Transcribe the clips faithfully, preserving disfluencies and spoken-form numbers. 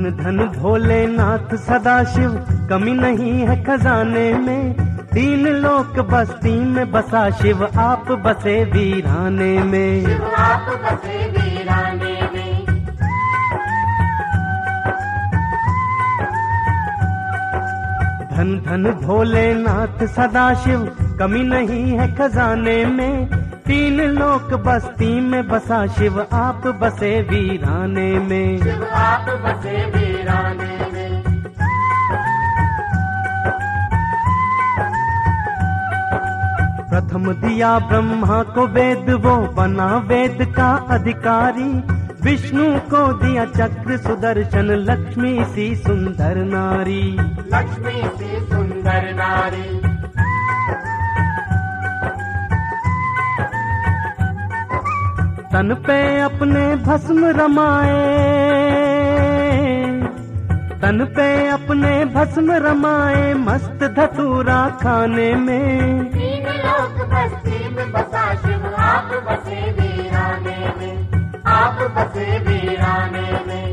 धन धन भोलेनाथ सदाशिव, कमी नहीं है खजाने में। तीन लोक बस्ती में बसा शिव, आप बसे वीराने में। शिव आप बसे वीराने में। धन धन भोलेनाथ सदाशिव, कमी नहीं है खजाने में। तीन लोक बस्ती में बसा शिव, आप बसे वीराने में। शिव आप बसे वीराने में। प्रथम दिया ब्रह्मा को वेद, वो बना वेद का अधिकारी। विष्णु को दिया चक्र सुदर्शन, लक्ष्मी सी सुंदर नारी। लक्ष्मी सी सुंदर नारी। तन पे अपने भस्म रमाए, तन पे अपने भस्म रमाए, मस्त धतूरा खाने में। तीन लोक बस्ती में बसा शिव, आप बसे वीराने में। आप बसे वीराने में।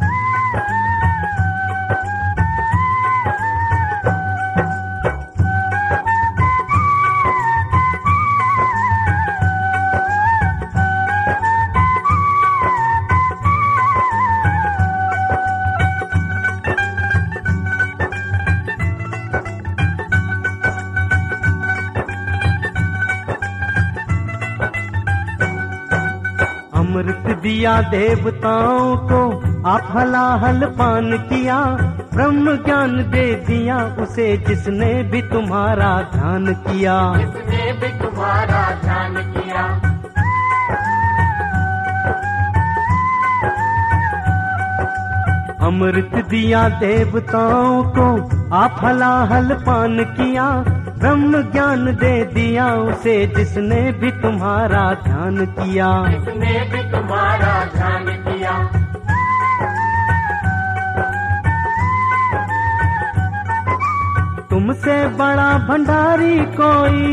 अमृत दिया देवताओं को, आप हलाहल पान किया। ब्रह्म ज्ञान दे दिया उसे, जिसने भी तुम्हारा ध्यान किया। जिसने भी तुम्हारा ध्यान किया। अमृत दिया देवताओं को, आप हलाहल पान किया। ब्रह्म ज्ञान दे दिया उसे, जिसने भी तुम्हारा ध्यान किया। जिसने भी तुम्हारा ध्यान किया। तुमसे बड़ा भंडारी कोई,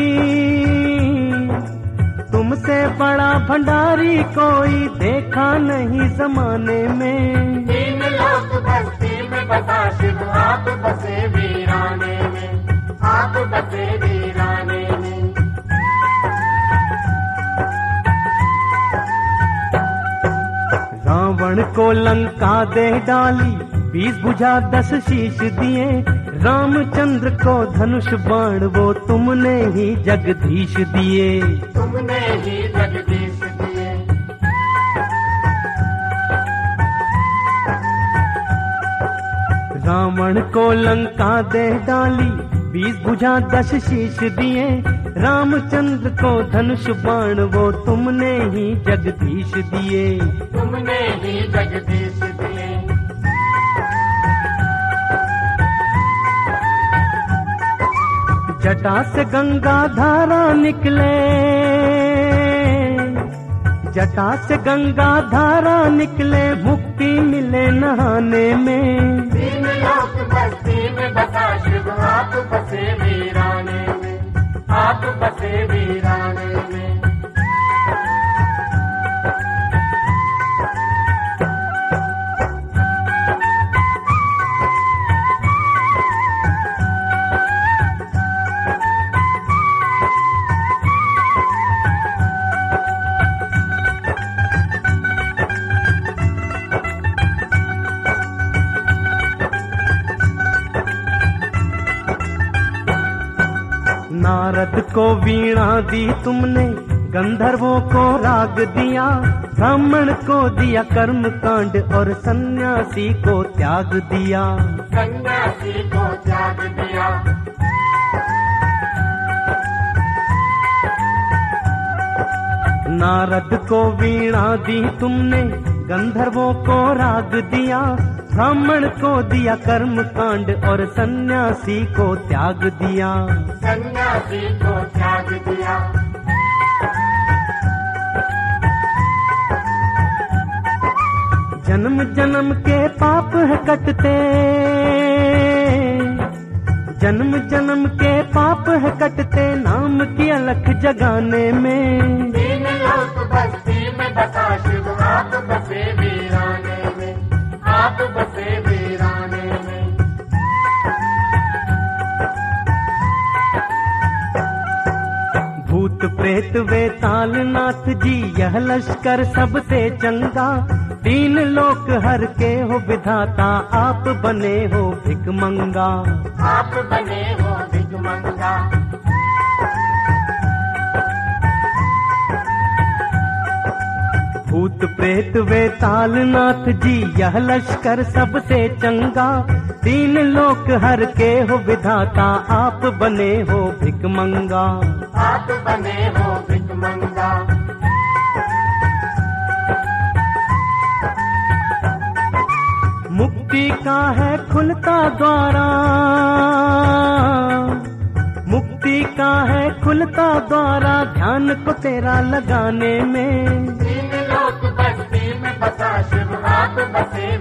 तुमसे बड़ा भंडारी कोई देखा नहीं जमाने में। तीन लोक बस्ती में बसा शिव, आप बसे वीराने में। आप बसे वीराने में। रावण को लंका दे डाली, बीस भुजा दस शीश दिए। रामचंद्र को धनुष बाण, वो तुमने ही जगदीश दिए। तुमने ही जगदीश दिए। रावण को लंका दे डाली, बीस भुजा दस शीश दिए। रामचंद्र को धनुष बाण, वो तुमने ही जगदीश दिए। तुमने ही जगदीश दिए। जटा से गंगा धारा निकले, जटा से गंगा धारा निकले, मुक्ति मिले नहाने में। तीन लोक बस्ती में बसा शिव, आप बसे वीराने में। आप बसे वीराने में। नारद को वीणा दी तुमने, गंधर्वों को राग दिया। ब्राह्मण को दिया कर्म कांड, और सन्यासी को त्याग दिया। सन्यासी को त्याग दिया। नारद को वीणा दी तुमने, गंधर्वों को राग दिया। ब्राह्मण को दिया कर्म कांड, और सन्यासी को त्याग दिया। सन्यासी को त्याग दिया। जन्म जन्म के पाप है कटते, जन्म जन्म के पाप है कटते, नाम की अलख जगाने में। तीन लोक बस्ती में बसा शिव, आप बसे वीराने में। आप आप बसे वीराने में। भूत प्रेत वेताल नाथ जी यह लश्कर सबसे चंगा, तीन लोक हर के हो विधाता, आप बने हो भिकमंगा। आप बने हो भिकमंगा। भूत प्रेत वेताल नाथ जी यह लश्कर सबसे चंगा, तीन लोक हर के हो विधाता, आप बने हो भिकमंगा। आप बने हो भिकमंगा। मुक्ति का है खुलता द्वारा, मुक्ति का है खुलता द्वारा, ध्यान को तेरा लगाने में। तीन लोक बस्ती में बसा शिव, आप बसे